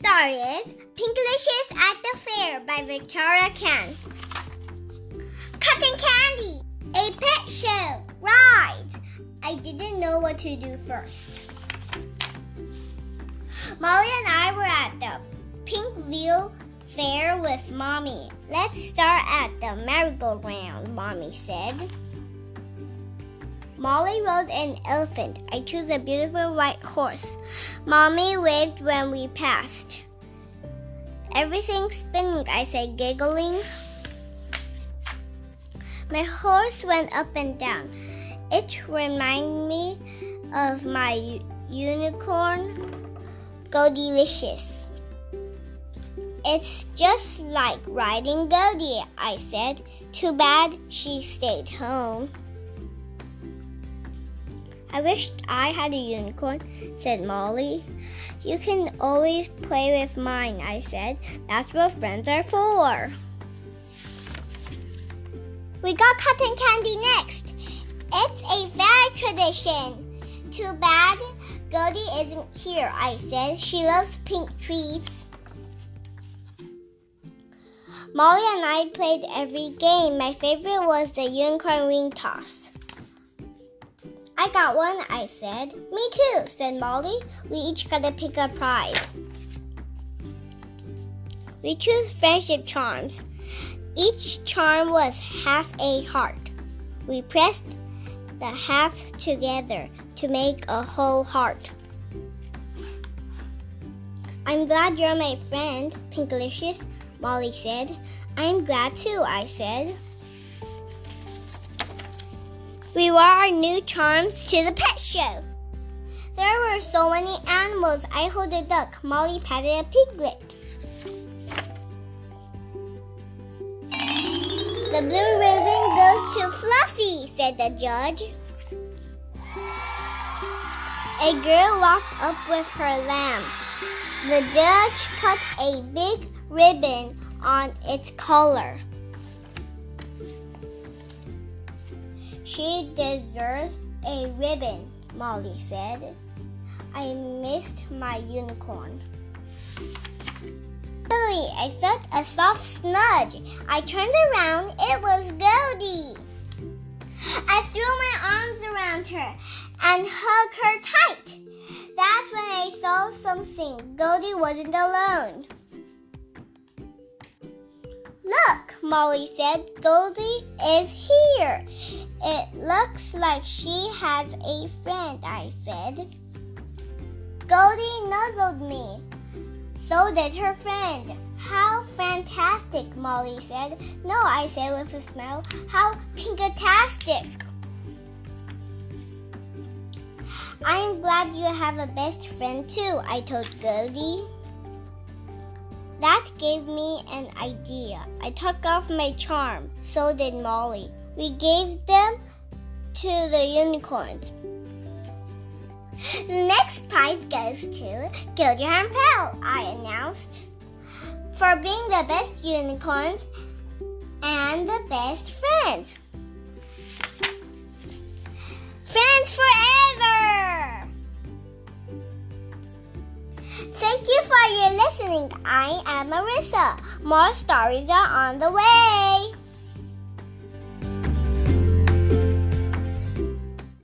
story is Pinkalicious at the Fair by Victoria Can. Cotton Candy, a pet show, rides. I didn't know what to do first. Molly and I were at the Pinkville Fair with Mommy. Let's start at the merry-go-round, Mommy said. Molly rode an elephant. I chose a beautiful white horse. Mommy waved when we passed. Everything's spinning, I said, giggling. My horse went up and down. It reminded me of my unicorn, Goldilicious. It's just like riding Goldie, I said. Too bad she stayed home. I wished I had a unicorn, said Molly. You can always play with mine, I said. That's what friends are for. We got cotton candy next. It's a fair tradition. Too bad Goldie isn't here, I said. She loves pink treats. Molly and I played every game. My favorite was the unicorn ring toss. I got one, I said. Me too, said Molly. We each got to pick a prize. We chose friendship charms. Each charm was half a heart. We pressed the halves together to make a whole heart. I'm glad you're my friend, Pinkalicious, Molly said. I'm glad too, I said. We wore our new charms to the pet show. There were so many animals. I held a duck. Molly patted a piglet. The blue ribbon goes to Fluffy, said the judge. A girl walked up with her lamb. The judge put a big ribbon on its collar. She deserves a ribbon, Molly said. I missed my unicorn. Suddenly, I felt a soft snudge. I turned around. It was Goldie. I threw my arms around her and hugged her tight. That's when I saw something. Goldie wasn't alone. Look, Molly said. Goldie is here. It looks like she has a friend, I said. Goldie nuzzled me. So did her friend. How fantastic, Molly said. No, I said with a smile. How pinkatastic. I'm glad you have a best friend too, I told Goldie. That gave me an idea. I took off my charm. So did Molly. We gave them to the unicorns. The next prize goes to Goldie and Pearl, I announced, for being the best unicorns and the best friends. Friends forever! Thank you for your listening. I am Marissa. More stories are on the way.